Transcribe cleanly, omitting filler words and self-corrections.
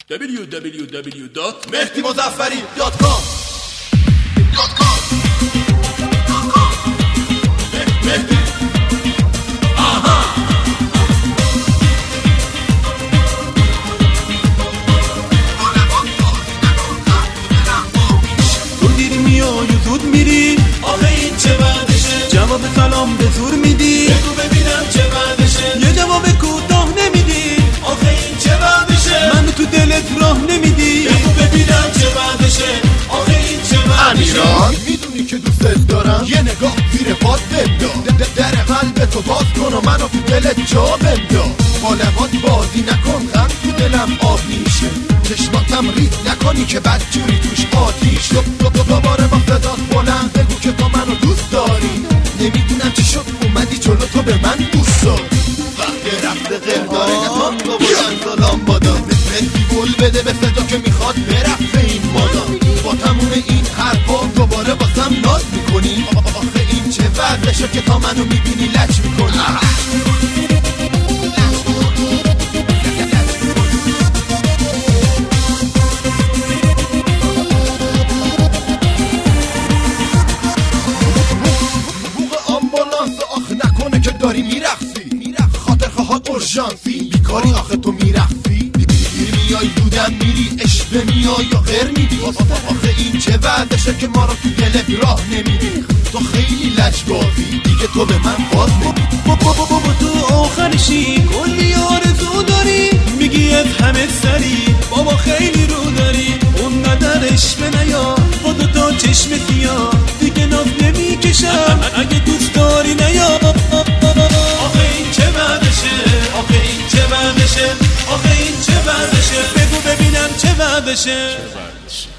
www.mehdimuzaffari.com. مهدی تو دیر میای و زود میری، آخه این چه بعدشه؟ جواب سلام به زور میدی، بگو ببینم چه بعدشه؟ یه جواب کوتاه نمیدی، آخه این چه بعدشه؟ منو تو دلت راه نمیدی، بگو ببینم چه بعدشه؟ آخه این چه بعدشه؟ میدونی که دوستت دارم، یه نگاه زیر پات بنداز، در قلب تو باز کن و منو تو دلت جا بنداز. با لبات بازی نکن، غم تو دلم آب میشه، چشماتم ریز نکنی که بدجوری توش آتیش. دوباره با صدات بلند بگو که تو منو دوست داری، نمیدونم چی شد اومدی جلو، تو به من دوست داری. وقت رفته غیر داره نتان با بودن سلام بادا، مهدی بول بده به صدا که میخواد برفته این مادا. با تموم این حرفا دوباره باسم ناز میکنی، آخه این چه وضعشه که تا منو میبینی لچ میکنی. داری میرخصی خاطرخواهات اورژانسی، بیکاری آخه تو میرخصی، میای دودم میری، اشوه میای یا غیر میدی. آخه این چه وعدشه که ما رو تو دلت راه نمیدی. تو خیلی لجبازی دیگه، تو به من باز نمیدی. بابا تو آخرشی کلی آرزو داری، میگی از همه سری، بابا خیلی رو داری، اونقدر اشوه نیا با دوتا چشم سیاه، دیگه ناز نمیکشم اگه دوست داری نیا. آخه این چه بعدشه؟ آخه این چه بعدشه؟ آخه این چه بعدشه؟ بگو ببینم چه بعدشه.